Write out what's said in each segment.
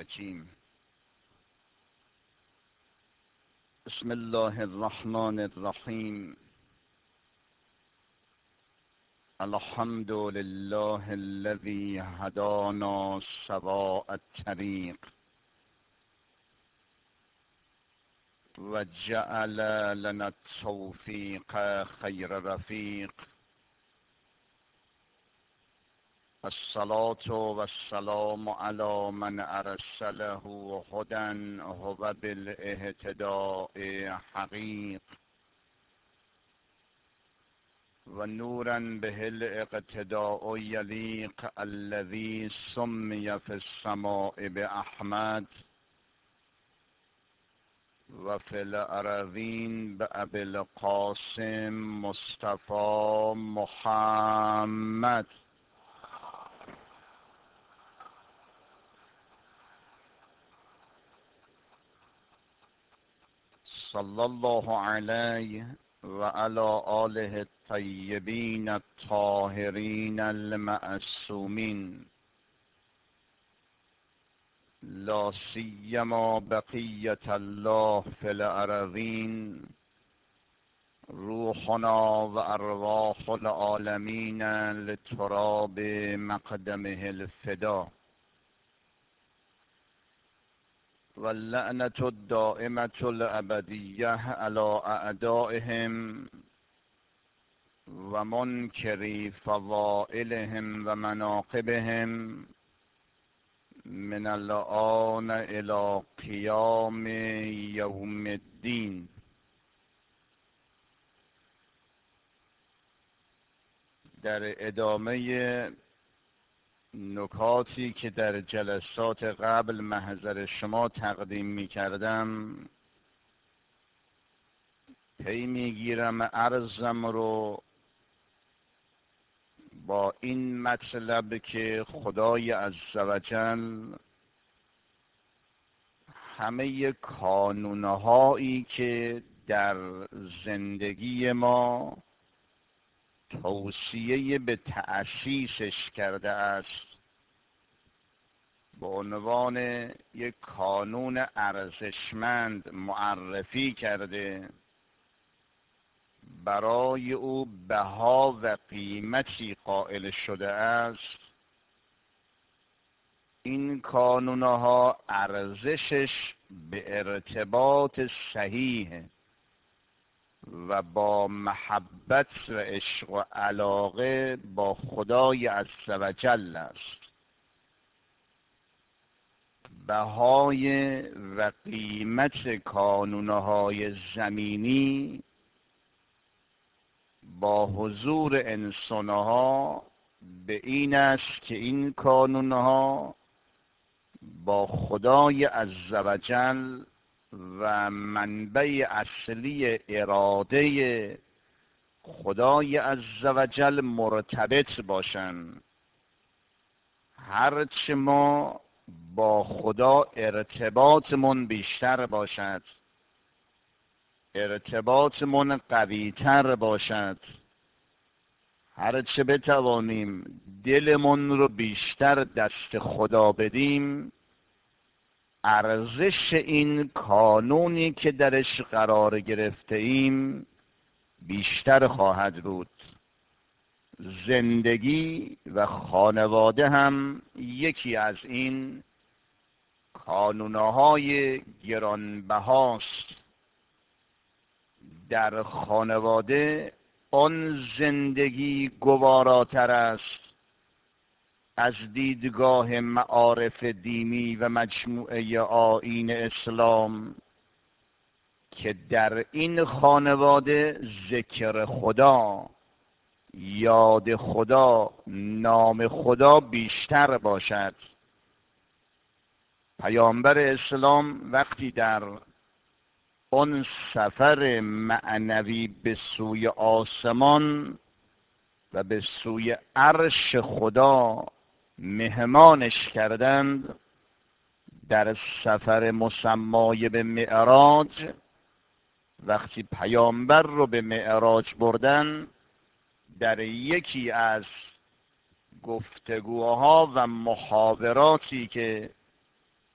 الرجیم. بسم الله الرحمن الرحیم. الحمد لله الذي هدانا سواء الطريق وجعل لنا التوفيق خير رفيق. الصلاة والسلام على من أرسله هدى هو بالاهتداء حقيق ونورا به الاقتداء يليق الذي سمي في السماء بأحمد وفي الأراضين بأبي القاسم مصطفى محمد. صلى الله عليه وعلى آله الطيبين الطاهرين المعصومين، لا سيما بقية الله في الأراضين، روحنا وأرواح العالمين لتراب مقدمه الفدا، واللعنة الدائمة الأبدية على أعدائهم ومنكري فضائلهم ومناقبهم من الآن إلى قيام يوم الدين. در ادامه نکاتی که در جلسات قبل محضر شما تقدیم می کردم پی می گیرم عرضم رو با این مطلب که خدای عزوجل همه کانونهایی که در زندگی ما توصیه به تأسیسش کرده است به عنوان یک کانون ارزشمند معرفی کرده، برای او بها و قیمتی قائل شده است. این کانونها ارزشش به ارتباط صحیح و با محبت و عشق و علاقه با خدای عزوجل است. بهای و قیمت کانونهای زمینی با حضور انسانها به این است که این کانونها با خدای عزوجل و منبع اصلی اراده خدای عزوجل مرتبط باشند. هرچه ما با خدا ارتباطمون بیشتر باشد، ارتباطمون قویتر باشد، هرچه بتوانیم دلمون رو بیشتر دست خدا بدیم، ارزش این کانونی که درش قرار گرفته ایم بیشتر خواهد بود. زندگی و خانواده هم یکی از این کانونهای گرانبهاست. در خانواده آن زندگی گواراتر است از دیدگاه معارف دینی و مجموعه آیین اسلام که در این خانواده ذکر خدا، یاد خدا، نام خدا بیشتر باشد. پیامبر اسلام وقتی در آن سفر معنوی به سوی آسمان و به سوی عرش خدا مهمانش کردند، در سفر مسمای به معراج وقتی پیامبر رو به معراج بردن، در یکی از گفتگوها و محاوراتی که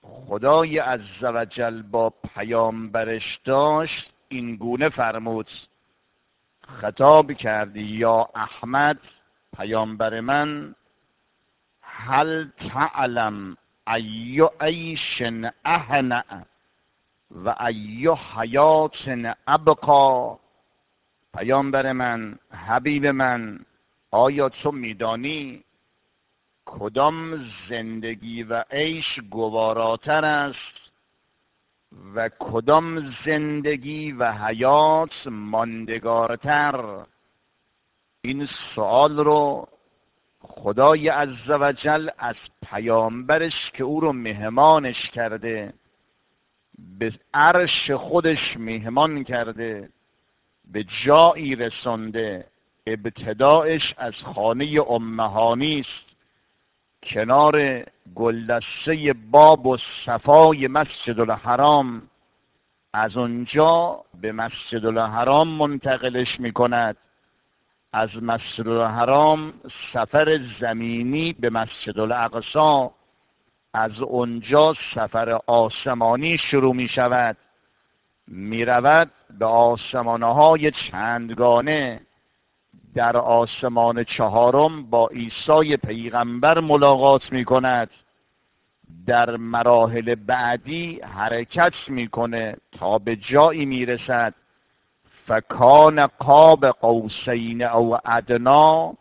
خدای عزوجل با پیامبرش داشت این گونه فرمود، خطاب کردی یا احمد پیامبر من، هل تعلم ای عیش اهنأ و ای حیات ابقا. پیامبر من، حبیب من، آیا تو میدانی کدام زندگی و عیش گواراتر است و کدام زندگی و حیات ماندگارتر؟ این سوال رو خدای عزوجل از پیامبرش که او رو مهمانش کرده، به عرش خودش مهمان کرده، به جایی رسانده ابتدایش از خانه امهانی است، کنار گلدسته باب و صفای مسجد الحرام، از اونجا به مسجد الحرام منتقلش میکند، از مسجد الحرام سفر زمینی به مسجد الاقصی، از اونجا سفر آسمانی شروع می شود، می رود به آسمانهای چندگانه. در آسمان چهارم با عیسی پیغمبر ملاقات می کند، در مراحل بعدی حرکت میکنه تا به جایی میرسد فکان قاب قوسین او ادنا،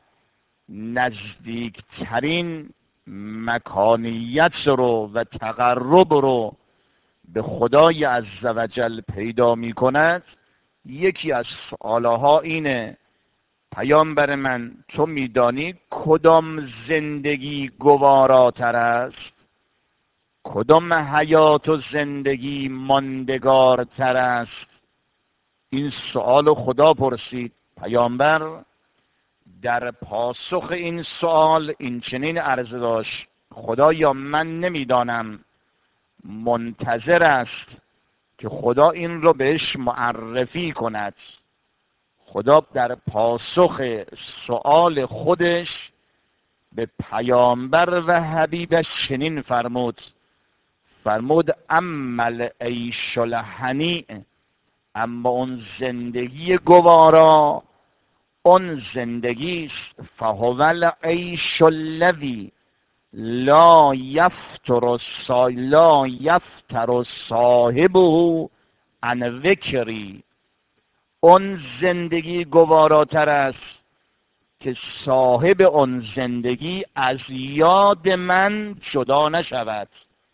نزدیکترین مکانیت رو و تقرب رو به خدای عزوجل پیدا می کند. یکی از سوالها اینه، پیامبر من تو میدانی کدام زندگی گواراتر است؟ کدام حیات و زندگی ماندگارتر است؟ این سوال خدا پرسید. پیامبر در پاسخ این سوال این چنین عرض داشت، خدایا من نمیدانم، منتظر است که خدا این رو بهش معرفی کند. خدا در پاسخ سوال خودش به پیامبر و حبیبش چنین فرمود اما العیش الهنیء، اما اون زندگی گوارا، اون زندگی است فهو العیش الذی لا یفتر صاحبه عن ذکری. اون زندگی گواراتر است که صاحب اون زندگی از یاد من جدا نشود،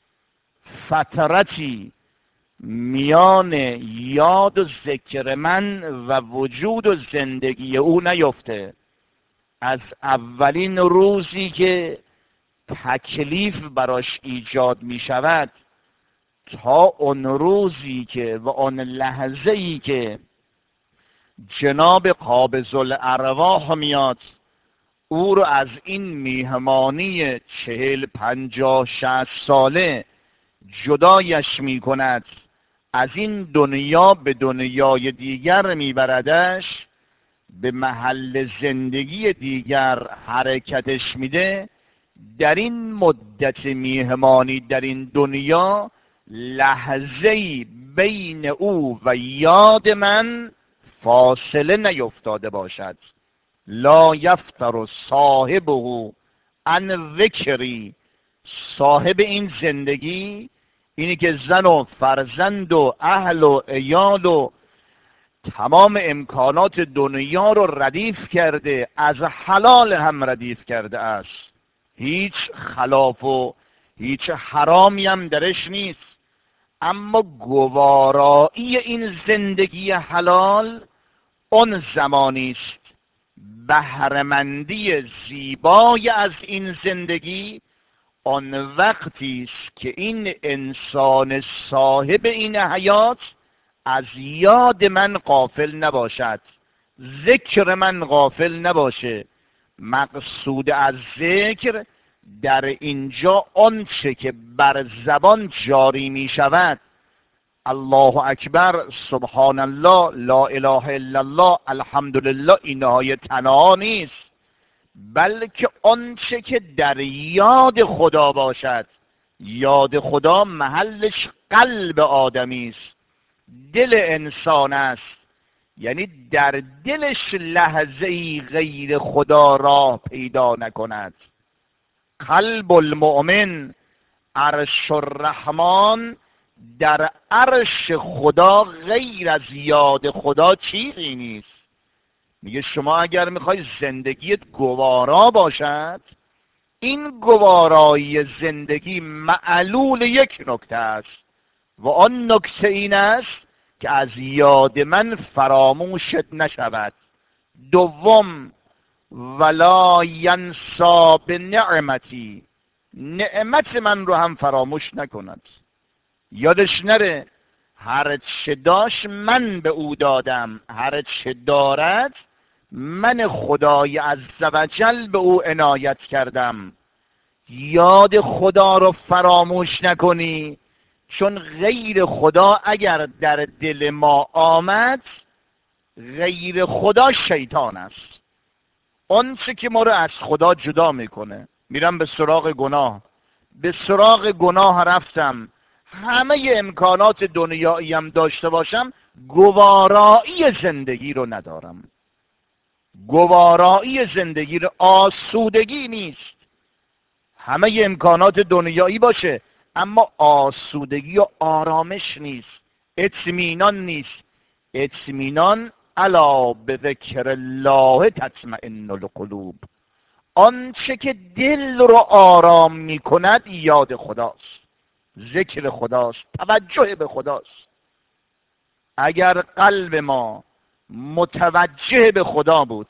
فترتی میان یاد و ذکر من و وجود و زندگی او نیفته. از اولین روزی که تکلیف براش ایجاد می شود تا اون روزی که و اون لحظه‌ای که جناب قابض الارواح میاد او رو از این میهمانی 40 50 60 ساله جدایش می کند، از این دنیا به دنیای دیگر میبردش، به محل زندگی دیگر حرکتش میده. در این مدت میهمانی در این دنیا لحظه‌ای بین او و یاد من فاصله نیفتاده باشد. لا یفتر صاحبه عن ذکری. صاحب این زندگی اینی که زن و فرزند و اهل و عیال و تمام امکانات دنیا رو ردیف کرده، از حلال هم ردیف کرده است، هیچ خلاف و هیچ حرامی هم درش نیست، اما گوارایی این زندگی حلال اون زمانی است، بهره‌مندی زیبای از این زندگی آن وقتی است که این انسان صاحب این حیات از یاد من غافل نباشد، ذکر من غافل نباشه. مقصود از ذکر در اینجا آنچه که بر زبان جاری می شود، الله اکبر، سبحان الله، لا اله الا الله، الحمدلله، اینهای تنها نیست، بلکه آنچه که در یاد خدا باشد، یاد خدا محلش قلب آدمی است، دل انسان است. یعنی در دلش لحظه ای غیر خدا راه پیدا نکند. قلب المؤمن عرش الرحمن، در عرش خدا غیر از یاد خدا چیزی نیست. میگه شما اگر میخوای زندگیت گوارا باشد، این گوارایی زندگی معلول یک نکته است و آن نکته این است که از یاد من فراموشت نشود. دوم، ولا ینسا به نعمتی، نعمت من رو هم فراموش نکند. یادش نره هر چه داشت من به او دادم، هر چه دارد من خدای عزوجل به او عنایت کردم. یاد خدا رو فراموش نکنی، چون غیر خدا اگر در دل ما آمد، غیر خدا شیطان است. اون چه که ما رو از خدا جدا میکنه. میرم به سراغ گناه، به سراغ گناه رفتم، همه امکانات دنیایی هم داشته باشم، گوارایی زندگی رو ندارم. گوارایی زندگی رو، آسودگی نیست. همه امکانات دنیایی باشه اما آسودگی و آرامش نیست، اطمینان نیست. اطمینان الا به ذکر الله تطمئن القلوب. آنچه که دل رو آرام می کند یاد خداست، ذکر خداست، توجه به خداست. اگر قلب ما متوجه به خدا بود،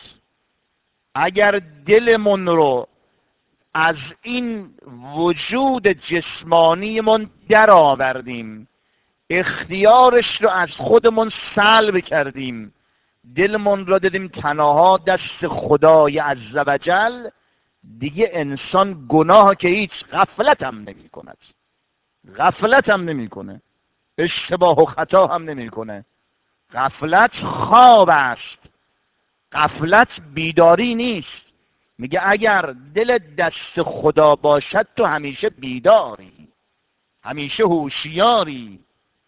اگر دلمون رو از این وجود جسمانیمون در آوردیم، اختیارش رو از خودمون سلب کردیم، دلمون را دادیم تنها دست خدای عزوجل، دیگه انسان گناه که هیچ، غفلت هم نمی کند، غفلت هم نمی کنه، اشتباه و خطا هم نمی کنه. غفلت خواب است، غفلت بیداری نیست. میگه اگر دل دست خدا باشد تو همیشه بیداری، همیشه هوشیاری.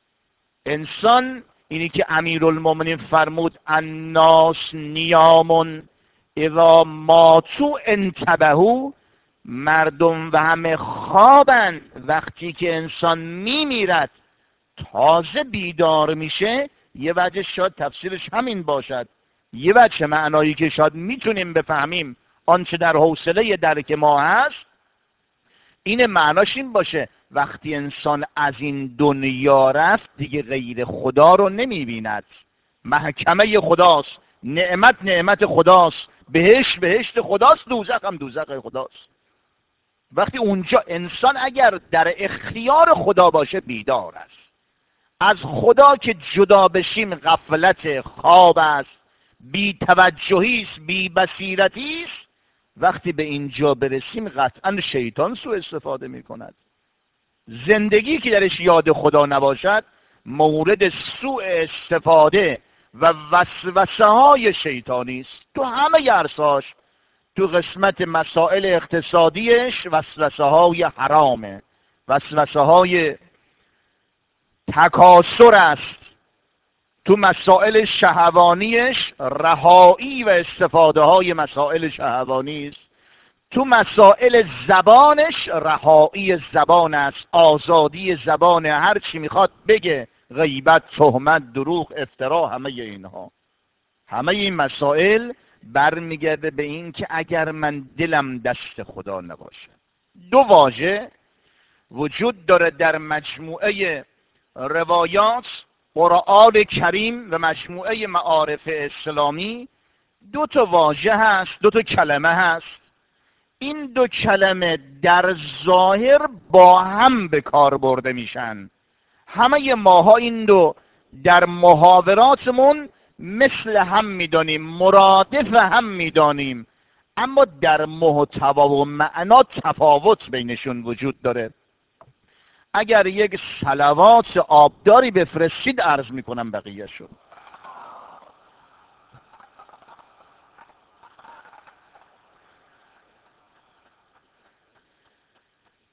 انسان، اینی که امیرالمومنین فرمود الناس نیامون اذا ماتوا انتبهوا، مردم و همه خوابند، وقتی که انسان میمیرد تازه بیدار میشه. یه وجه شاید تفسیرش همین باشد، یه وجه معنایی که شاید میتونیم بفهمیم آنچه در حوصله درک ما هست، این معناش این باشه وقتی انسان از این دنیا رفت دیگه غیر خدا رو نمیبیند. محکمه خداست، نعمت نعمت خداست، بهشت بهشت خداست، دوزخ هم دوزخ خداست. وقتی اونجا انسان اگر در اختیار خدا باشه بیدار است. از خدا که جدا بشیم غفلت، خواب است، بی توجهی است، بی بصیرتی است. وقتی به اینجا برسیم قطعا شیطان سوء استفاده می کند. زندگی که درش یاد خدا نباشد مورد سوء استفاده و وسوسه های شیطانی است. تو همه عرصه‌اش، تو قسمت مسائل اقتصادیش وسوسه های حرامه، وسوسه های تکاسر است. تو مسائل شهوانیش رهایی و استفاده های مسائل شهوانی است. تو مسائل زبانش رهایی زبان است، آزادی زبان، هر چی میخواد بگه، غیبت، تهمت، دروغ، افترا، همه اینها، همه این مسائل برمیگرده به این که اگر من دلم دست خدا نباشه. دو واژه وجود داره در مجموعه روایات قرآن کریم و مجموعه معارف اسلامی. دو تا واژه هست، دو تا کلمه هست. این دو کلمه در ظاهر با هم به کار برده میشن. همه ماها این دو در محاوراتمون مثل هم میدانیم، مرادف هم میدانیم، اما در محتوا و معنا تفاوت بینشون وجود داره. اگر یک صلوات آبداری بفرستید عرض میکنم بقیه شد.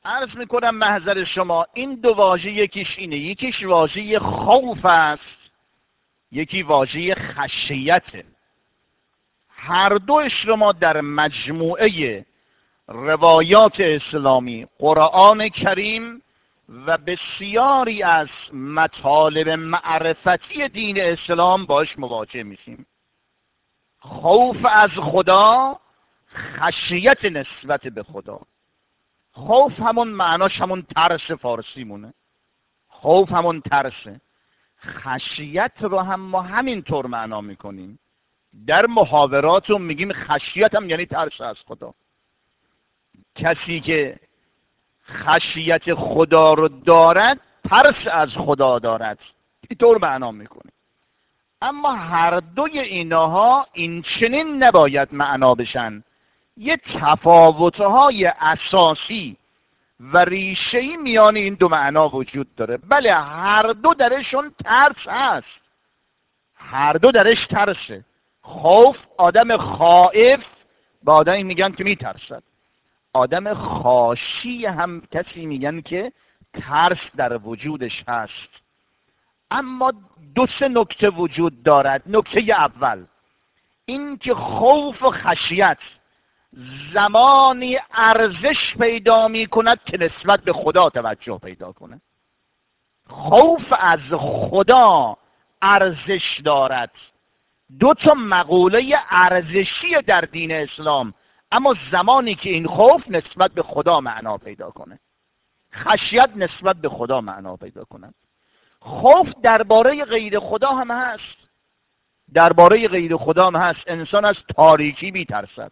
عرض میکنم محضر شما این دو واژه یکیش اینه، یکیش واژه خوف است، یکی واژه خشیته. هر دوش رو ما در مجموعه روایات اسلامی، قرآن کریم و بسیاری از مطالب معرفتی دین اسلام باش مواجه میشیم. خوف از خدا، خشیت نسبت به خدا. خوف همون معناش همون ترس فارسی مونه، خوف همون ترسه. خشیت رو هم ما همینطور معنا میکنیم، در محاوراتون میگیم خشیت هم یعنی ترس از خدا. کسی که خشیت خدا رو دارد ترس از خدا دارد، اینطور معنا میکنیم. اما هر دوی اینها این چنین نباید معنا بشن. یه تفاوت‌های اساسی و ریشه‌ای میان این دو معنا وجود داره. بله هر دو درشون ترس هست، هر دو درش ترسه. خوف، آدم خائف به آدمی میگن که میترسد. آدم خاشی هم کسی میگن که ترس در وجودش هست. اما دو سه نکته وجود دارد. نکته اول این که خوف و خشیت زمانی ارزش پیدا می کند که نسبت به خدا توجه پیدا کنه. خوف از خدا ارزش دارد. دو تا مقوله ارزشی در دین اسلام، اما زمانی که این خوف نسبت به خدا معنا پیدا کنه، خشیت نسبت به خدا معنا پیدا کنه. خوف درباره غیر خدا هم هست، درباره غیر خدا هم هست. انسان از تاریکی میترسد،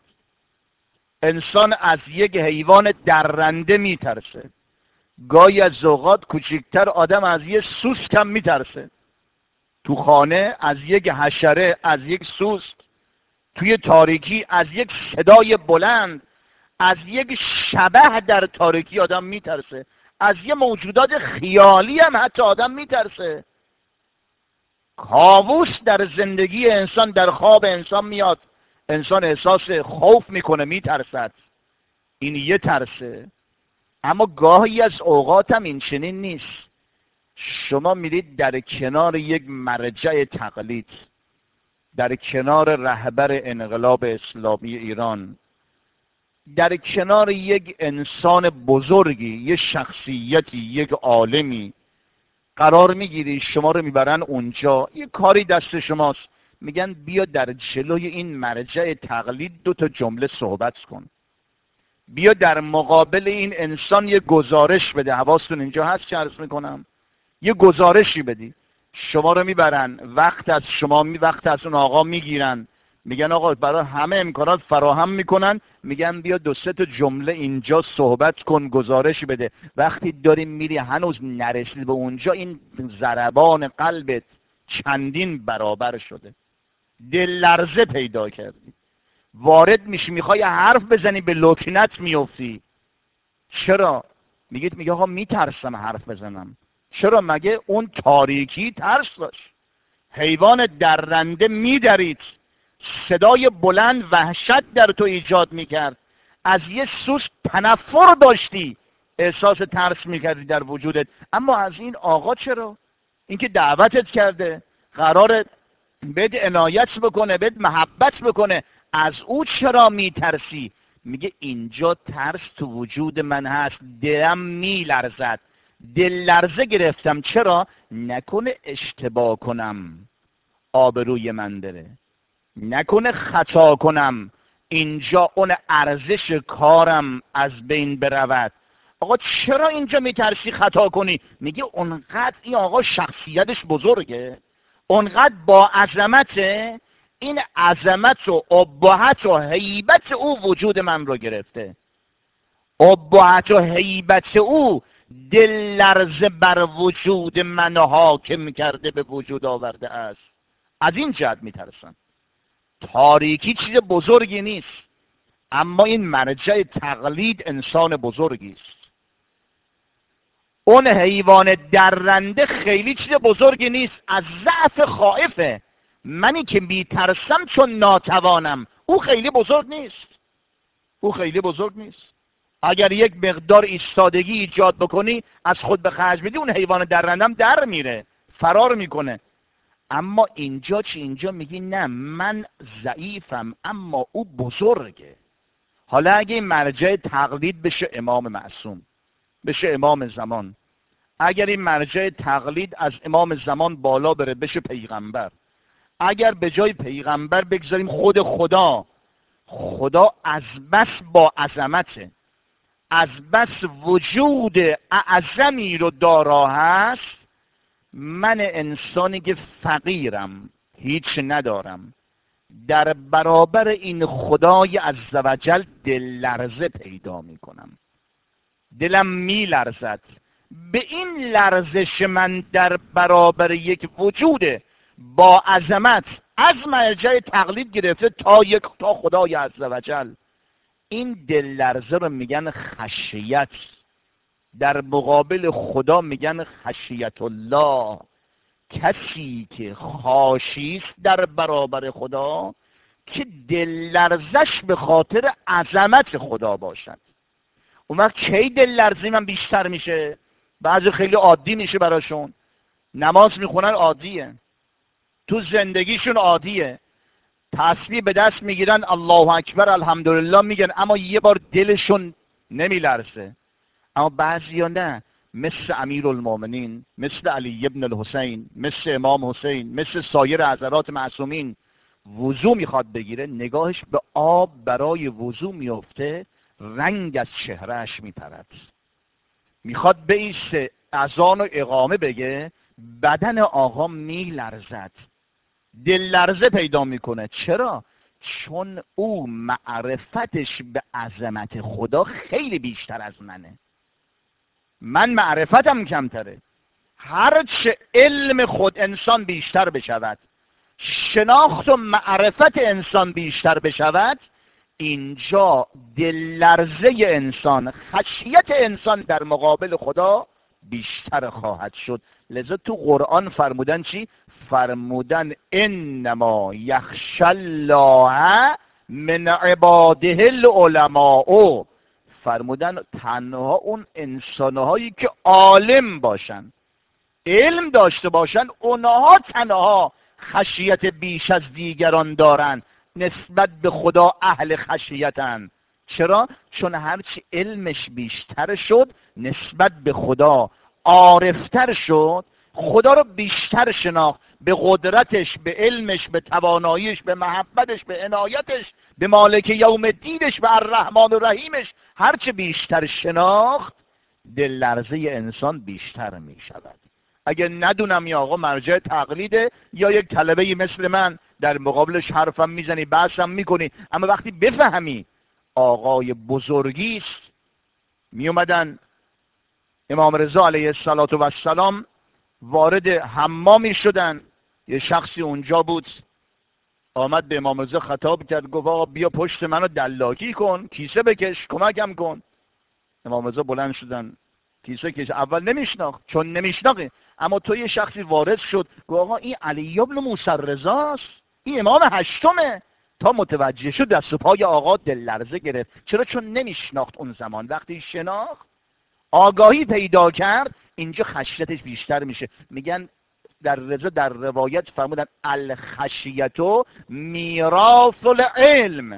انسان از یک حیوان درنده میترسه، گاهی از اوقات کوچکتر آدم از یک سوسک هم میترسه. تو خانه از یک حشره، از یک سوسک، توی تاریکی از یک صدای بلند، از یک شبح در تاریکی آدم میترسه. از یه موجودات خیالی هم حتی آدم میترسه. کاووس در زندگی انسان، در خواب انسان میاد، انسان احساس خوف میکنه، میترسد. این یه ترسه. اما گاهی از اوقات هم این چنین نیست. شما میرید در کنار یک مرجع تقلید، در کنار رهبر انقلاب اسلامی ایران، در کنار یک انسان بزرگی، یک شخصیتی، یک عالمی قرار میگیری، شما رو میبرن اونجا، یک کاری دست شماست، میگن بیا در جلوی این مرجع تقلید دو تا جمله صحبت کن، بیا در مقابل این انسان یه گزارش بده. حواستون اینجا هست چه عرض میکنم؟ یه گزارشی بدی. شما رو میبرن، وقت از شما وقت از اون آقا میگیرن، میگن آقا برای همه امکانات فراهم میکنن، میگن بیا دو سه تا جمله اینجا صحبت کن، گزارش بده. وقتی داری میری هنوز نرسید به اونجا، این ضربان قلبت چندین برابر شده، دل لرزه پیدا کردی، وارد میشی، میخوای حرف بزنی به لکنت میفتی. چرا؟ میگه آقا میترسم حرف بزنم. چرا؟ مگه اون تاریکی ترس داشت؟ حیوان درنده میدرید، صدای بلند وحشت در تو ایجاد میکرد، از یه سوسک تنفر داشتی، احساس ترس میکردی در وجودت. اما از این آقا چرا؟ اینکه دعوتت کرده، قراره بهت عنایت بکنه، بهت محبت بکنه، از او چرا میترسی؟ میگه اینجا ترس تو وجود من هست، دلم میلرزد، دل لرزه گرفتم. چرا؟ نکنه اشتباه کنم آبروی من بره، نکنه خطا کنم اینجا اون ارزش کارم از بین برود. آقا چرا اینجا میترسی خطا کنی؟ میگه اونقدر این آقا شخصیتش بزرگه، اونقدر با عظمته، این عظمت و ابهت و هیبت او وجود من رو گرفته، ابهت و هیبت او دل لرزه بر وجود من حاکم کرده، به وجود آورده است. از این جهت میترسم. تاریکی چیز بزرگی نیست، اما این مرجع تقلید انسان بزرگی است. اون حیوان درنده خیلی چیز بزرگی نیست، از ضعف خائفه. منی که میترسم چون ناتوانم، او خیلی بزرگ نیست، او خیلی بزرگ نیست. اگر یک مقدار ایستادگی ایجاد بکنی، از خود به خرج بدی، اون حیوان درندم در میره، فرار میکنه. اما اینجا چی؟ اینجا میگی نه، من ضعیفم اما او بزرگه. حالا اگه این مرجع تقلید بشه امام معصوم، بشه امام زمان، اگر این مرجع تقلید از امام زمان بالا بره بشه پیغمبر، اگر به جای پیغمبر بگذاریم خود خدا، خدا از بس با عظمته، از بس وجود اعظمی رو دارا هست، من انسانی که فقیرم، هیچ ندارم، در برابر این خدای عزوجل دل لرزه پیدا میکنم، دلم میلرزد. به این لرزش من در برابر یک وجود با عظمت از مرجع تقلید گرفته تا خدای عزوجل، این دل لرزه رو میگن خشیت. در مقابل خدا میگن خشیت الله. کسی که خاشی است در برابر خدا، که دل لرزش به خاطر عظمت خدا باشد. اون وقت کی دل لرزی من بیشتر میشه؟ بعضی خیلی عادی میشه براشون، نماز میخونن عادیه، تو زندگیشون عادیه، تسبیح به دست میگیرن الله اکبر الحمدلله میگن، اما یه بار دلشون نمیلرزه. اما بعضیا نه، مثل امیرالمومنین، مثل علی ابن الحسین، مثل امام حسین، مثل سایر حضرات معصومین، وضو میخواد بگیره، نگاهش به آب برای وضو میفته، رنگ از چهرهش میپرد. میخواد بایسته اذان و اقامه بگه، بدن آقا میلرزد، دل لرزه پیدا میکنه. چرا؟ چون او معرفتش به عظمت خدا خیلی بیشتر از منه، من معرفتم کمتره. هرچه علم خود انسان بیشتر بشود، شناخت و معرفت انسان بیشتر بشود، اینجا دل لرزه انسان، خشیت انسان در مقابل خدا بیشتر خواهد شد. لذا تو قرآن فرمودن چی؟ فرمودن انما یخشی الله من عباده العلماء. فرمودن تنها اون انسانهایی که عالم باشن، علم داشته باشن، اونها تنها خشیت بیش از دیگران دارن، نسبت به خدا اهل خشیتن. چرا؟ چون هرچی علمش بیشتر شد نسبت به خدا عارفتر شد، خدا رو بیشتر شناخت، به قدرتش، به علمش، به تواناییش، به محبتش، به عنایتش، به مالک یوم الدینش، به الرحمن الرحیمش، هرچه بیشتر شناخت دل لرزه انسان بیشتر می شود. اگه ندونم یا آقا مرجع تقلیده، یا یک طلبه مثل من در مقابلش حرفم میزنی، بحثم میکنی، اما وقتی بفهمی آقای بزرگی است. می اومدن امام رضا علیه السلام وارد حمامی شدن، یه شخصی اونجا بود، آمد به امام رضا خطاب کرد، گفت آقا بیا پشت منو دلاکی کن، کیسه بکش، کمکم کن. امام رضا بلند شدن، کیسه کش. اول نمیشناخت، چون نمیشناخت، اما تو یه شخصی وارد شد، گفت آقا این علی ابن موسی رضاست، این امام هشتمه. تا متوجه شد دست و پای آقا دل لرزه گرفت. چرا؟ چون نمیشناخت اون زمان. وقتی شناخت، آگاهی پیدا کرد، اینجا خشیتش بیشتر میشه. میگن در رضا در روایت فرمودن الخشیتو میراث العلم،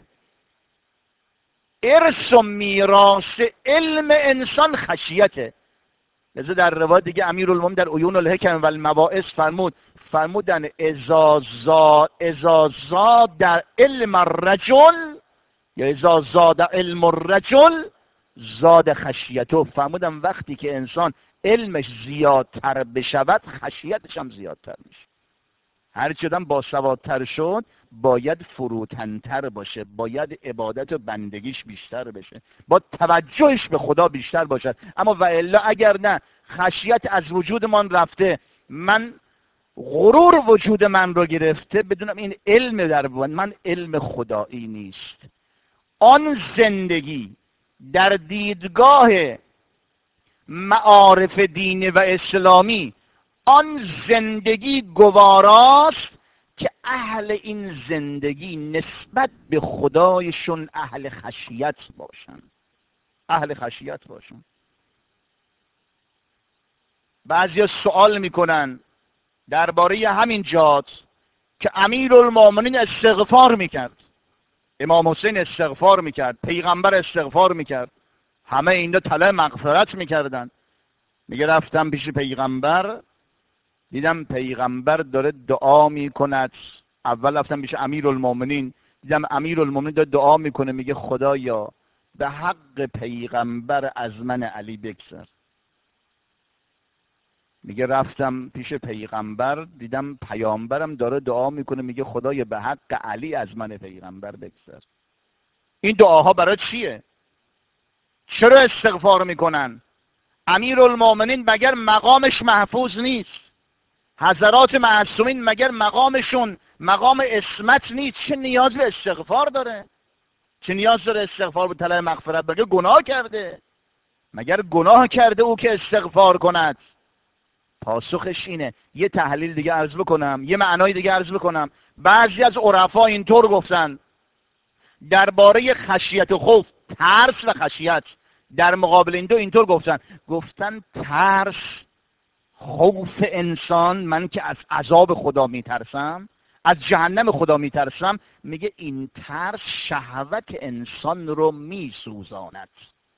ارث و میراث علم انسان خشیته. لذا در روایت دیگه امیرالمومنین در عیون الحکم و المواعظ فرمودن اذا زاد در علم الرجل یا اذا زاد علم الرجل زاد خشیته. فرمودن وقتی که انسان علمش زیادتر بشود خشیتش هم زیادتر میشه. هر چقدر باسوادتر شد باید فروتنتر باشه، باید عبادت و بندگیش بیشتر بشه، با توجهش به خدا بیشتر باشد. اما و الا اگر نه، خشیت از وجودمان رفته، من غرور وجود من رو گرفته، بدونم این علم در من علم خدایی نیست. آن زندگی در دیدگاه معارف دینی و اسلامی، آن زندگی گواراست که اهل این زندگی نسبت به خدایشون اهل خشیت باشند. اهل خشیت باشن. بعضیا سوال میکنن درباره همین جات که امیرالمومنین استغفار میکرد، امام حسین استغفار میکرد، پیغمبر استغفار میکرد، همه اینا طلب مغفرت میکردن. میگه رفتم پیش پیغمبر، دیدم پیغمبر داره دعا میکند. اول رفتم پیش امیرالمومنین، دیدم امیرالمومنین داره دعا میکنه، میگه خدایا به حق پیغمبر از من علی بگذر. میگه رفتم پیش پیغمبر، دیدم پیامبرم داره دعا میکنه، میگه خدایا به حق علی از من پیغمبر بگذر. این دعاها برای چیه؟ چرا استغفار میکنن؟ امیرالمومنین مگر مقامش محفوظ نیست؟ حضرات معصومین مگر مقامشون مقام عصمت نیست؟ چه نیاز به استغفار داره؟ چه نیاز داره استغفار به طلب مغفرت؟ مگر گناه کرده؟ مگر گناه کرده او که استغفار کند؟ پاسخش اینه. یه تحلیل دیگه عرض بکنم، یه معنای دیگه عرض بکنم. بعضی از عرفا اینطور گفتن درباره خشیت و خوف، ترس و خشیت، در مقابل این دو اینطور گفتن ترس، خوف انسان، من که از عذاب خدا میترسم، از جهنم خدا میترسم، میگه این ترس شهوت انسان رو میسوزاند.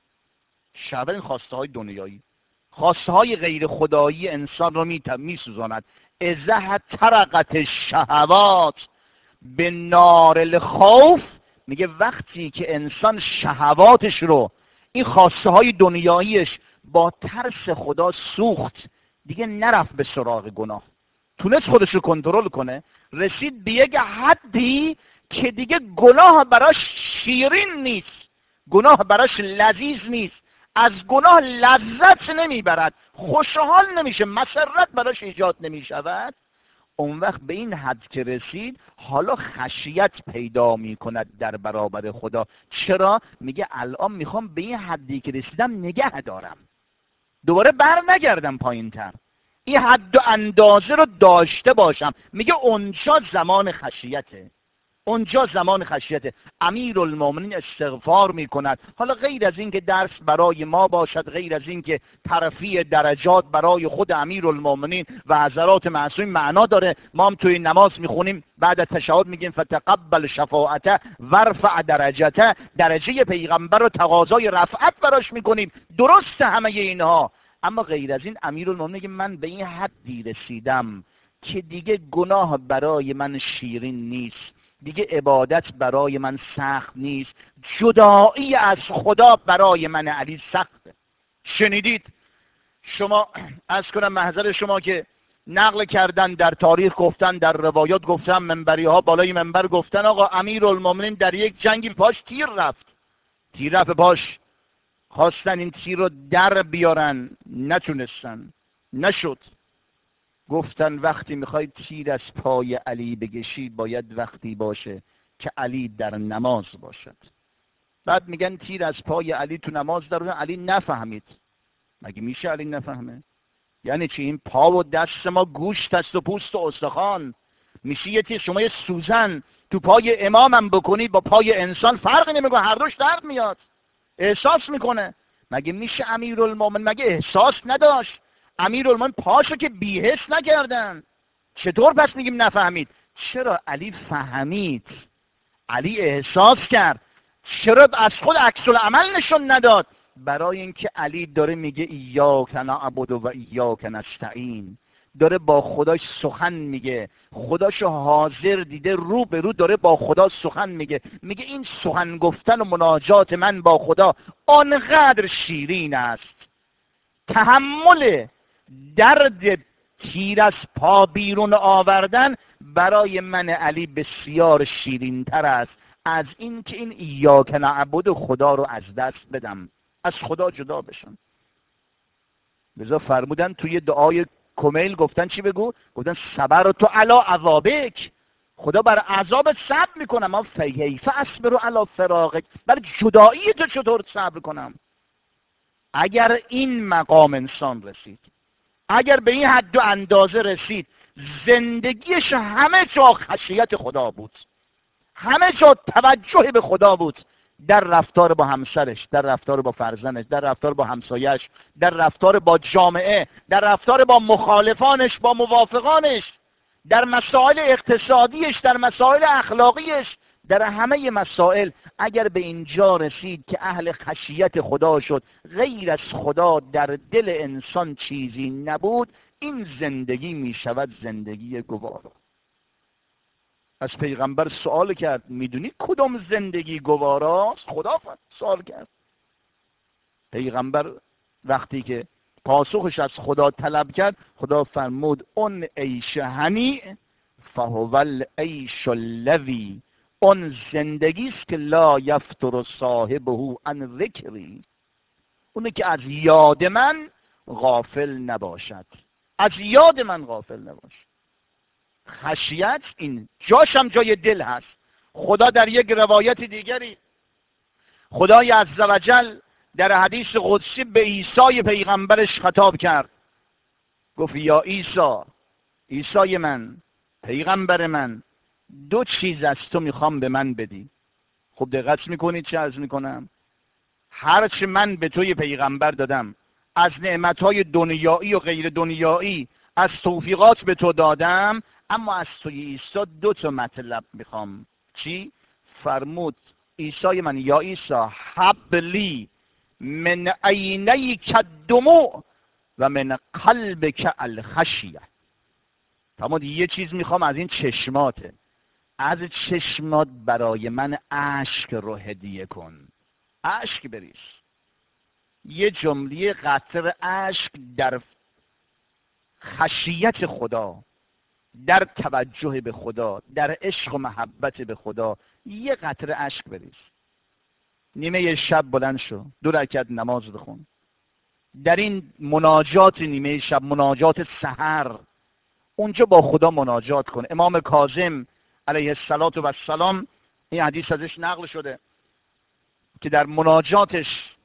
شهوت این خواسته های دنیایی، خواسته های غیر خدایی انسان رو میسوزاند. اذا ترقت الشهوات به نار الخوف، میگه وقتی که انسان شهواتش رو، این خواسته های دنیاییش با ترس خدا سوخت، دیگه نرفت به سراغ گناه، تونست خودش رو کنترل کنه، رسید به یک حدی که دیگه گناه براش شیرین نیست، گناه براش لذیذ نیست، از گناه لذت نمیبرد، خوشحال نمیشه، مسرت براش ایجاد نمیشود. اون وقت به این حد که رسید حالا خشیت پیدا میکند در برابر خدا. چرا؟ میگه الان میخوام به این حدی که رسیدم نگه دارم، دوباره بر نگردم پایین تر، این حد و اندازه رو داشته باشم. میگه اونجا زمان خشیته، اونجا زمان خشیته. امیرالمومنین استغفار میکند. حالا غیر از این که درس برای ما باشد، غیر از این که ترفیع درجات برای خود امیرالمومنین و حضرات معصومین معنا داره، ما هم توی نماز میخونیم بعد از تشهد میگیم فتقبل شفاعته ورفع درجته، درجه پیغمبر رو تقاضای رفعت براش میکنیم، درسته همه اینها. اما غیر از این امیرالمومنین میگه من به این حدی رسیدم که دیگه گناه برای من شیرین نیست، دیگه عبادت برای من سخت نیست، جدایی از خدا برای من علی سخته. شنیدید شما، از کنم محضر شما که نقل کردن، در تاریخ گفتن، در روایات گفتن، منبری ها بالای منبر گفتن آقا امیرالمومنین در یک جنگی پاش تیر رفت پاش، خواستن این تیر رو در بیارن، نتونستن، نشد. گفتن وقتی میخوای تیر از پای علی بکشی باید وقتی باشه که علی در نماز باشد. بعد میگن تیر از پای علی تو نماز در، علی نفهمید. مگه میشه علی نفهمه؟ یعنی چی؟ این پا و دست ما گوشت است و پوست و استخوان. میشه یه تیر، شما یه سوزن تو پای امامم بکنی با پای انسان فرقی نمیکنه، هر دوش درد میاد، احساس میکنه. مگه میشه امیرالمومنین مگه احساس نداشت؟ امیرالمومنین پاشو که بی‌حس نکردن، چطور پس میگیم نفهمید؟ چرا علی فهمید، علی احساس کرد. چرا از خود عکس العمل نشون نداد؟ برای اینکه علی داره میگه ایاک نعبد و ایاک نستعین، داره با خداش سخن میگه، خداشو حاضر دیده، رو به رو داره با خدا سخن میگه. میگه این سخن گفتن و مناجات من با خدا آنقدر شیرین است، تحمل درد تیر از پا بیرون آوردن برای من علی بسیار شیرین تر است از این که این ایاک نعبد خدا رو از دست بدم، از خدا جدا بشم. لذا فرمودن توی دعای کمیل گفتن چی بگو؟ گفتن صبر تو علی عذابک، خدا بر عذاب صبر میکنم، ما کیف اصبر علی فراقک، بر جدایی تو چطور صبر کنم؟ اگر این مقام انسان رسید، اگر به این حد و اندازه رسید، زندگیش همه جا خشیت خدا بود، همه جا توجه به خدا بود، در رفتار با همسرش، در رفتار با فرزندش، در رفتار با همسایش، در رفتار با جامعه، در رفتار با مخالفانش، با موافقانش، در مسائل اقتصادیش، در مسائل اخلاقیش، در همه مسائل. اگر به اینجا رسید که اهل خشیت خدا شد، غیر از خدا در دل انسان چیزی نبود، این زندگی می شود زندگی گوارا. از پیغمبر سوال کرد میدونی کدوم زندگی گواراست؟ خدا سوال کرد. پیغمبر وقتی که پاسخش از خدا طلب کرد، خدا فرمود اون عیش هنی فهو العیش الذی، اون زندگی است که لا یفتر صاحبه عن ذکری، اونه که از یاد من غافل نباشد، از یاد من غافل نباشد. خشیت این جاش هم جای دل هست. خدا در یک روایت دیگری، خدای عزوجل در حدیث قدسی به عیسی پیغمبرش خطاب کرد، گفت یا عیسی من، پیغمبر من، دو چیز از تو میخوام به من بدی. خب دقت میکنید چه عرض میکنم؟ هرچه من به توی پیغمبر دادم از نعمتهای دنیایی و غیر دنیایی، از توفیقات به تو دادم، اما از توی عیسی دو تا مطلب میخوام. چی؟ فرمود عیسی من یا عیسی حبلی من عینیک الدموع و من قلبک الخشیه. فرمود یه چیز میخوام از این چشماته، از چشمات برای من اشک رو هدیه کن، اشک بریز. یه جمله قطره اشک در خشیت خدا، در توجه به خدا، در عشق و محبت به خدا، یه قطره اشک بریز. نیمه شب بلند شو، 2 رکعت نماز بخون. در این مناجات نیمه شب، مناجات سحر، اونجا با خدا مناجات کن. امام کاظم علیه السلام، این حدیث ازش نقل شده که در مناجاتش،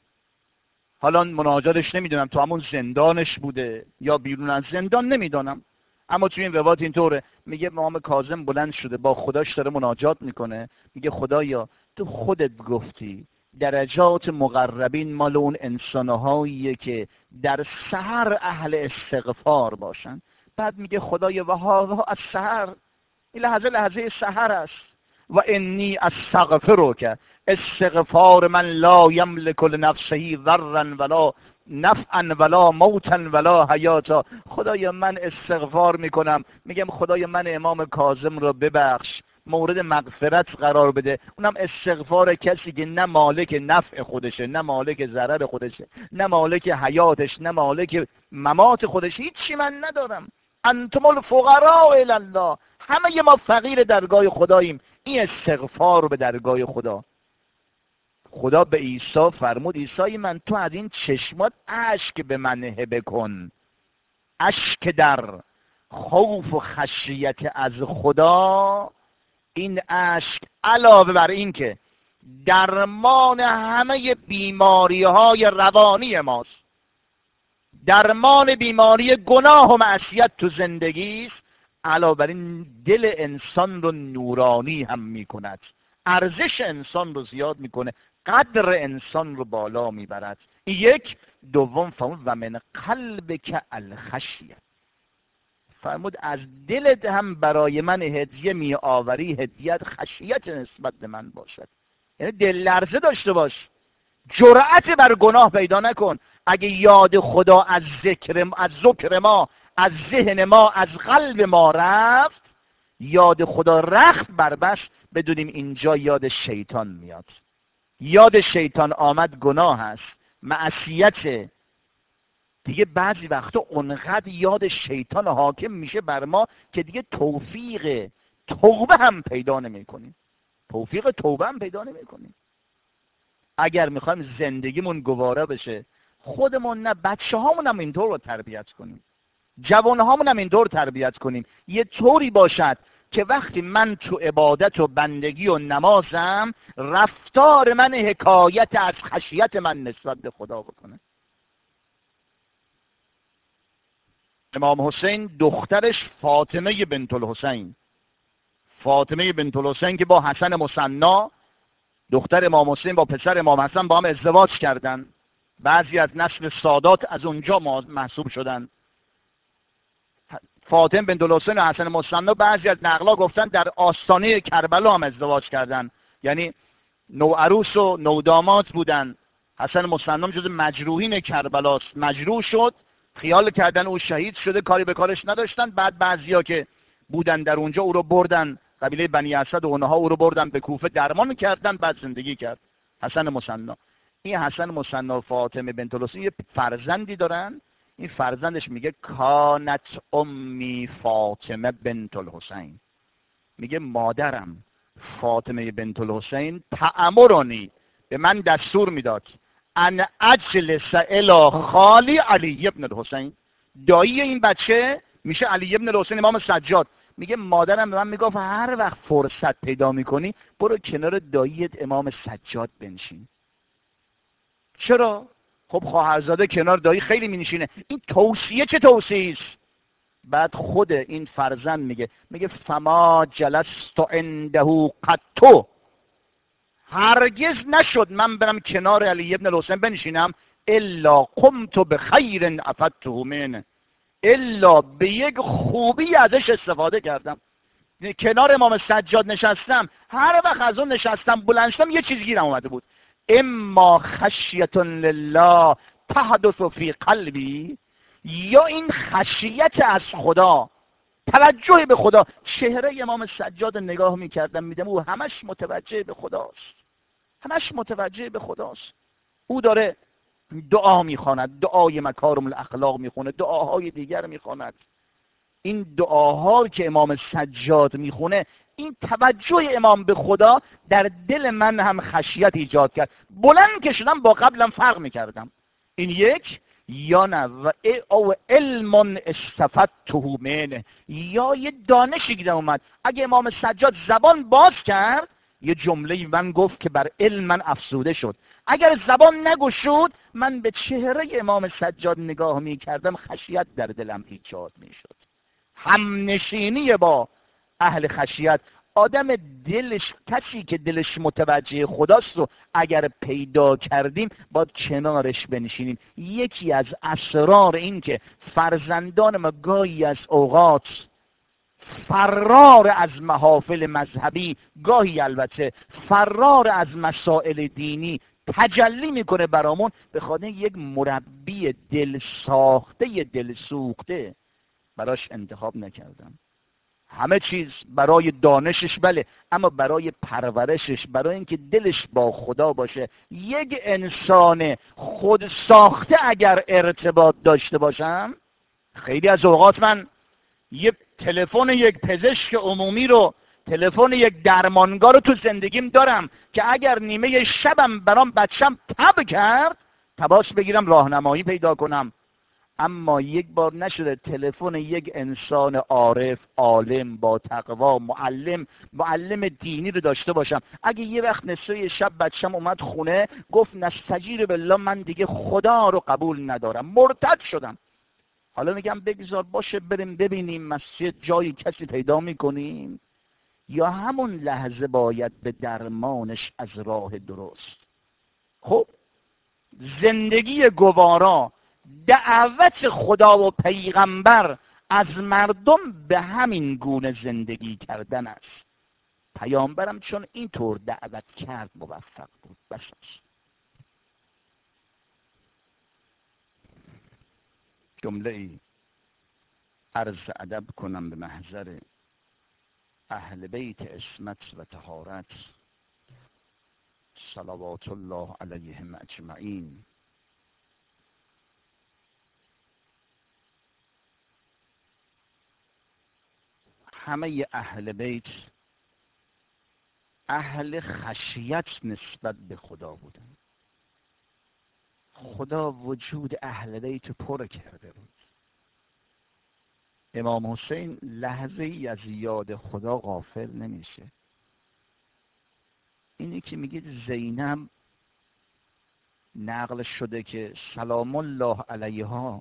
حالا مناجاتش نمیدونم تو همون زندانش بوده یا بیرون از زندان نمیدونم، اما توی این روایت اینطوره، میگه امام کاظم بلند شده با خداش داره مناجات میکنه، میگه خدایا تو خودت گفتی درجات مقربین مال اون انسانهاییه که در سحر اهل استغفار باشن. بعد میگه خدایا و ها از سحر، این لحظه سحر است، و انی استغفرک، استغفار من لا یملک لنفسه ضرا ولا نفعا ولا موتا ولا حیاتا. خدایا من استغفار میکنم، میگم خدایا من امام کاظم رو ببخش، مورد مغفرت قرار بده. اونم استغفار کسی که نه مالک نفع خودشه، نه مالک ضرر خودشه، نه مالک حیاتش، نه مالک ممات خودش، هیچی من ندارم. انتم الفقراء الی الله، همه ما فقیر درگاه خداییم. این استغفار رو به درگاه خدا. خدا به عیسی فرمود عیسی من تو از این چشمات اشک به من هبه کن، اشک در خوف و خشیت از خدا. این اشک علاوه بر این که درمان همه بیماری های روانی ماست، درمان بیماری گناه و معصیت تو زندگی است، علاوه بر این دل انسان رو نورانی هم میکند، ارزش انسان رو زیاد میکنه، قدر انسان رو بالا میبرد. این یک. دوم فرمود و من قلبک الخشیه، فرمود از دلت هم برای من هدیه می آوری، هدیت خشیت نسبت به من باشد. یعنی دل لرزه داشته باش، جرأت بر گناه پیدا نکن. اگه یاد خدا از ذکر ما، از ذهن ما، از قلب ما رفت، یاد خدا رخت بربست، بدونیم اینجا یاد شیطان میاد. یاد شیطان آمد گناه است، معصیت. دیگه بعضی وقتا اونقدر یاد شیطان حاکم میشه بر ما که دیگه توفیق توبه هم پیدا نمی کنیم. توفیق توبه هم پیدا نمی کنیم. اگر میخوایم زندگیمون گوارا بشه، خودمون نه بچه هامون هم اینطور رو تربیت کنیم، جوان هامون هم اینطور تربیت کنیم، یه طوری باشد که وقتی من تو عبادت و بندگی و نمازم، رفتار من حکایت از خشیت من نسبت به خدا بکنه. امام حسین دخترش فاطمه بنت الحسین، فاطمه بنت الحسین که با حسن مثنا دختر امام حسین با پسر امام حسن با هم ازدواج کردن. بعضی از نسل سادات از اونجا محسوب شدن. فاطمه بنت الحسین و حسن مصنع بعضی از نقلا گفتن در آستانه کربلا هم ازدواج کردن، یعنی نوعروس و نوداماد بودن. حسن مصنع جز مجروحین کربلاست، مجروح شد، خیال کردن او شهید شده، کاری به کارش نداشتن. بعد بعضیا که بودن در اونجا او رو بردن، قبیله بنی اسد و اونها او رو بردن به کوفه درمان کردن، بعد زندگی کرد حسن مصنع. این حسن مصنع و فاطمه بنت الحسین یه فرزندی دارن، این فرزندش میگه کانت امی فاطمه بنت الحسین، میگه مادرم فاطمه بنت الحسین تأمرنی، به من دستور میداد ان اجلس الی خالی علی ابن الحسین، دایی این بچه میشه علی ابن الحسین امام سجاد. میگه مادرم به من میگفت هر وقت فرصت پیدا میکنی برو کنار داییت امام سجاد بنشین. چرا؟ خب خواهرزاده کنار دایی خیلی مینشینه. این توصیه چه توصیه است؟ بعد خود این فرزند میگه فما جلست عنده قط، هرگز نشد من برم کنار علی ابن الحسین بنشینم الا قمت بخیر افدته منه، الا به یک خوبی ازش استفاده کردم. کنار امام سجاد نشستم، هر وقت از اون نشستم بلند شدم یه چیز گیرم اومده بود، اما خشیت لله تحدث فی قلبی، یا این خشیت از خدا، توجه به خدا. چهره امام سجاد نگاه میکردم میدم او همش متوجه به خداست، همش متوجه به خداست. او داره دعا میخواند، دعای مکارم الاخلاق میخونه، دعاهای دیگر میخواند. این دعاها که امام سجاد میخونه، این توجه امام به خدا در دل من هم خشیت ایجاد کرد. بلند که شدم با قبلم فرق میکردم. این یک، یا نه و او علم استفدته منه، یا یه دانشی که اومد. اگه امام سجاد زبان باز کرد یه جمله من گفت که بر علم من افسوده شد، اگر زبان نگشود من به چهره امام سجاد نگاه میکردم خشیت در دلم ایجاد میشد. همنشینی با اهل خشیت، آدم دلش، کسی که دلش متوجه خداست رو اگر پیدا کردیم باید کنارش بنشینیم. یکی از اسرار این که فرزندان ما گاهی از اوقات فرار از محافل مذهبی، گاهی البته فرار از مسائل دینی تجلی میکنه برامون، به خاطر یک مربی دل ساخته، دل سوخته براش انتخاب نکردم. همه چیز برای دانشش بله، اما برای پرورشش، برای اینکه دلش با خدا باشه. یک انسان خود ساخته اگر ارتباط داشته باشم، خیلی از اوقات من یه تلفن یک پزشک عمومی رو، تلفن یک درمانگاه رو تو زندگیم دارم که اگر نیمه شبم برام بچم تب کرد تباس بگیرم راهنمایی پیدا کنم. اما یک بار نشده تلفن یک انسان عارف، عالم، با تقوا، معلم دینی رو داشته باشم. اگه یه وقت نصفه شب بچم اومد خونه گفت نستجیر بالله من دیگه خدا رو قبول ندارم، مرتد شدم، حالا میگم بگذار باشه بریم ببینیم مسجد جایی کسی پیدا میکنیم، یا همون لحظه باید به درمانش از راه درست. خب زندگی گوارا، دعوت خدا و پیغمبر از مردم به همین گونه زندگی کردن است. پیامبرم چون اینطور دعوت کرد موفق بود. بس جمله ای عرض ادب کنم به محضر اهل بیت عصمت و طهارت صلوات الله علیهم اجمعین. همه اهل بیت اهل خشیت نسبت به خدا بودن. خدا وجود اهل بیت پر کرده بود. امام حسین لحظه ای از یاد خدا غافل نمیشه. اینی که میگید زینب نقل شده که سلام الله علیها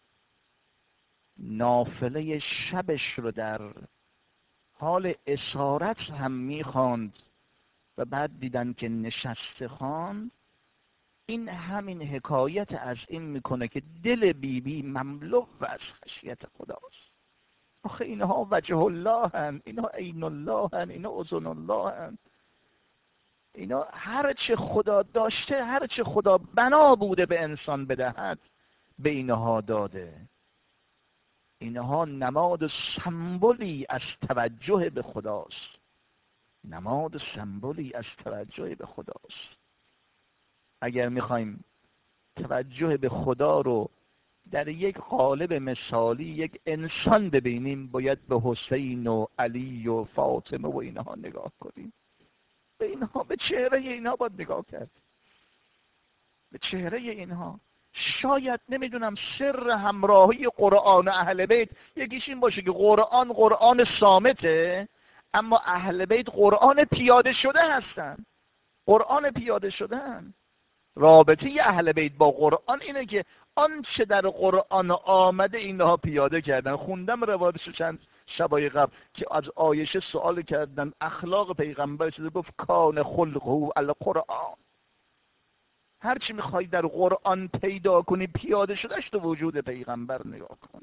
نافله شبش رو در حال اسارت هم میخواند و بعد دیدن که نشسته خان، این همین حکایت از این میکنه که دل بیبی مملو از خشیت خداست. آخه اینها وجه الله هن، اینها عین الله هن، اینها اذن الله هن، اینا هر چه خدا داشته، هر چه خدا بنا بوده به انسان بدهد به اینها داده. اینها نماد سمبولی از توجه به خداست، نماد سمبولی از توجه به خداست. اگر میخوایم توجه به خدا رو در یک قالب مثالی یک انسان ببینیم، باید به حسین و علی و فاطمه و اینها نگاه کنیم. به اینها، به چهره اینها باید نگاه کرد، به چهره اینها. شاید نمیدونم سر همراهی قرآن اهل بیت یکیش این باشه که قرآن صامته، اما اهل بیت قرآن پیاده شده هستن، قرآن پیاده شده هستن. رابطه اهل بیت با قرآن اینه که آنچه در قرآن آمده اینها پیاده کردن. خوندم روایتش چند شبای قبل که از عایشه سوال کردن اخلاق پیغمبر چیزی، گفت کان خلقه القرآن. هر چی میخوای در قرآن پیدا کنی پیاده شدهش تو وجود پیغمبر نگاه کن.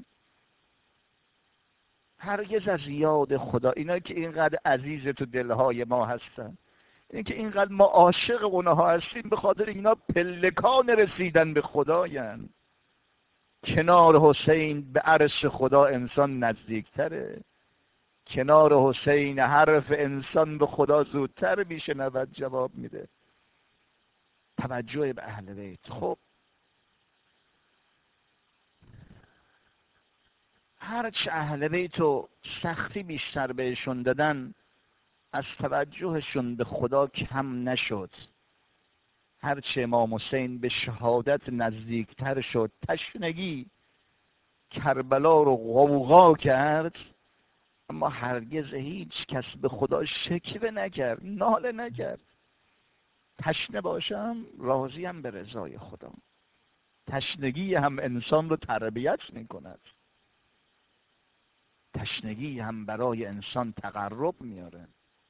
هرگز از یاد خدا، اینا که اینقدر عزیز تو دلهای ما هستن، این که اینقدر ما عاشق اونها هستیم، به خاطر اینا پلکان رسیدن به خدایند. کنار حسین به عرش خدا انسان نزدیکتره، کنار حسین حرف انسان به خدا زودتر میشنود جواب میده. توجه به اهل بیت. خب هرچه اهل بیت رو سختی بیشتر بهشون دادن، از توجهشون به خدا کم نشد. هرچه امام حسین به شهادت نزدیکتر شد، تشنگی کربلا رو غوغا کرد، اما هرگز هیچ کس به خدا شکوه نکرد، ناله نکرد. تشنه باشم راضیم به رضای خدا. تشنگی هم انسان رو تربیت میکند، تشنگی هم برای انسان تقرب میاره.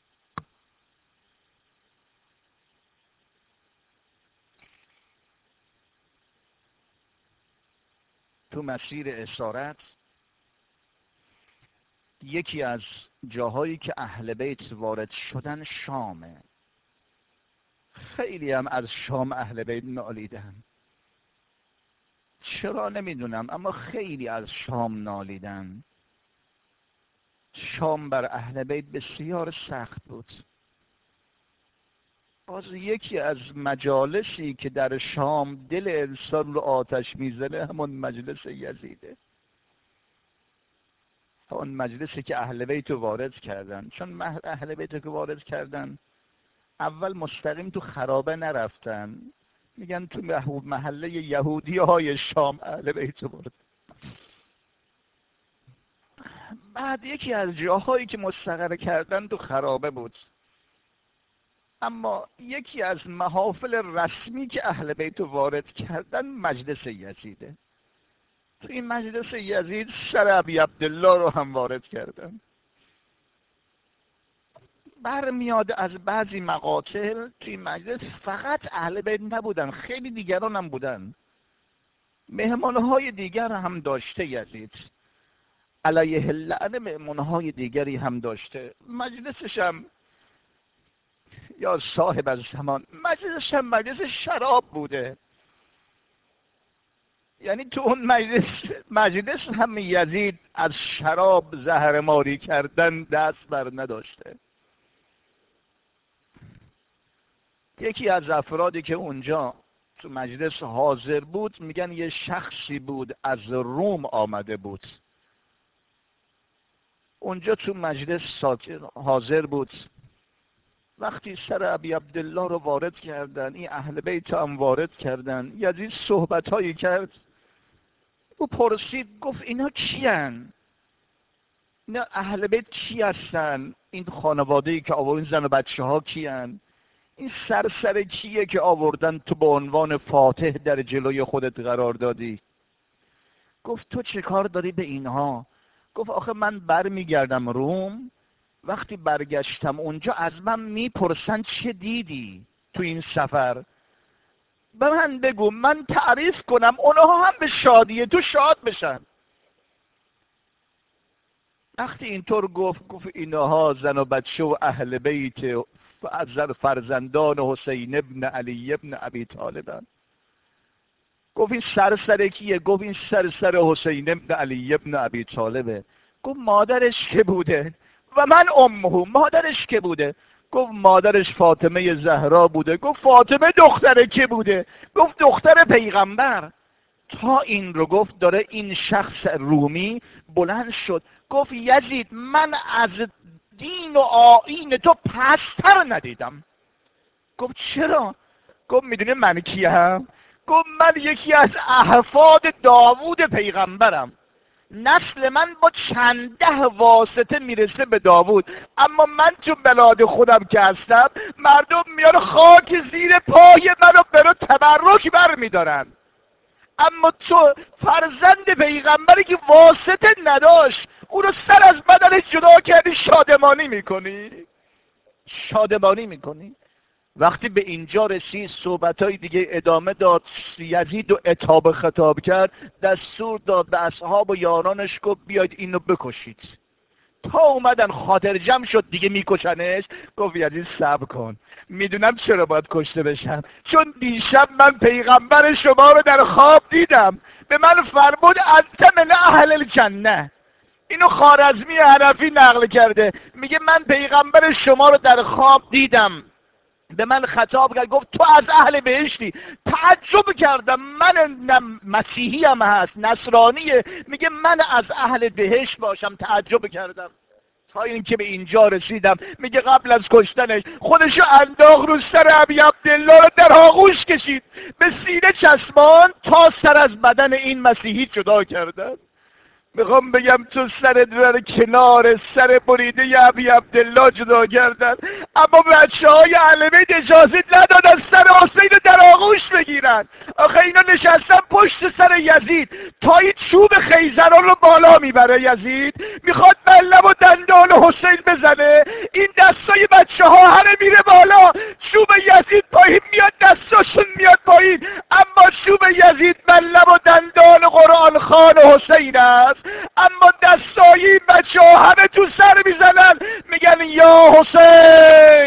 تو مسیر اسارت یکی از جاهایی که اهل بیت وارد شدن شامه. خیلی هم از شام اهل بیت نالیدن، چرا نمیدونم، اما خیلی از شام نالیدن. شام بر اهل بیت بسیار سخت بود. باز یکی از مجالسی که در شام دل انسان رو آتش میزنه همون مجلس یزیده، همون مجلسی که اهل بیت رو وارد کردن. چون اهل بیت رو که وارد کردن، اول مستقیم تو خرابه نرفتن، میگن تو محله یهودی های شام اهل بیت رو وارد. بعد یکی از جاهایی که مستقر کردن تو خرابه بود، اما یکی از محافل رسمی که اهل بیت رو وارد کردن مجلس یزیده. تو این مجلس یزید سر ابی عبدالله رو هم وارد کردن. برمیاد از بعضی مقاتل توی مجلس فقط اهل بیت نبودن، خیلی دیگران هم بودن، مهمانهای دیگر هم داشته یزید علیه اللعنه، مهمانهای دیگری هم داشته. مجلسش هم یا صاحب از زمان، مجلسش هم مجلس شراب بوده. یعنی تو اون مجلس هم یزید از شراب زهرماری کردن دست بر نداشته. یکی از افرادی که اونجا تو مجلس حاضر بود، میگن یه شخصی بود از روم آمده بود، اونجا تو مجلس حاضر بود. وقتی سر ابی عبدالله رو وارد کردن، این اهل بیت هم وارد کردن، یزید صحبت‌هایی کرد و پرسید، گفت اینا کیان؟ اینا اهل بیت کی هستن؟ این خانواده‌ای که آوردن، زن و بچه ها کیان؟ این سرسر کیه که آوردن تو به عنوان فاتح در جلوی خودت قرار دادی؟ گفت تو چه کار داری به اینها؟ گفت آخه من برمیگردم روم، وقتی برگشتم اونجا از من میپرسن چه دیدی تو این سفر؟ به من بگو من تعریف کنم اونها هم به شادی تو شاد بشن. وقتی اینطور گفت اینها زن و بچه و اهل بیت فرزندان حسین ابن علی ابن ابی طالبن. گفت این سر کیه؟ گفت این سر حسین ابن علی ابن ابی طالبه. گفت مادرش که بوده؟ و من امه، مادرش که بوده؟ گفت مادرش فاطمه زهرا بوده. گفت فاطمه دختر که بوده؟ گفت دختر پیغمبر. تا این رو گفت داره این شخص رومی بلند شد گفت یزید من از دین و آیین تو پستر ندیدم. گفت چرا؟ گفت میدونه من کیم؟ گفت من یکی از احفاد داوود پیغمبرم. نسل من با چند ده واسطه میرسه به داوود، اما من تو بلاد خودم که هستم مردم میان خاک زیر پای منو برو تبرک برمیدارن، اما تو فرزند پیغمبری که واسطه نداشت او رو سر از بدنش جدا کردی شادمانی میکنی؟ شادمانی میکنی؟ وقتی به اینجا رسید صحبتهای دیگه ادامه داد. یزید و عتاب خطاب کرد، دستور داد به اصحاب و یارانش گفت بیاید اینو بکشید. تا اومدن خاطر جمع شد دیگه میکشنش. گفت یزید صبر کن، میدونم چرا باید کشته بشم، چون دیشب من پیغمبر شما رو در خواب دیدم، به من فرمود انت من اهل الجنه. اینو خوارزمی حنفی نقل کرده، میگه من پیغمبر شما رو در خواب دیدم، به من خطاب کرد گفت تو از اهل بهشتی. تعجب کردم، من مسیحی هم هست نصرانیه، میگه من از اهل بهشت باشم. تعجب کردم تا اینکه به اینجا رسیدم. میگه قبل از کشتنش خودشو انداخت رو سر ابی عبدالله رو در آغوش کشید، به سینه چسبان تا سر از بدن این مسیحی جدا کردن. میخوام بگم تو سرت در کنار سر بریده ابی عبدالله جدا کردن، اما بچه های اهل بیت اجازه ندادن سر حسین در آغوش بگیرن. آخه اینا نشستن پشت سر یزید تا این چوب خیزران رو بالا میبره. یزید میخواد ملم و دندان حسین بزنه، این دستای بچه ها همه میره بالا، چوب یزید پایین میاد، دستاشون میاد پایین، اما چوب یزید ملم و دندان قرآن خان حسین است. اما دستایی بچه ها همه تو سر میزنن، میگن یا حسین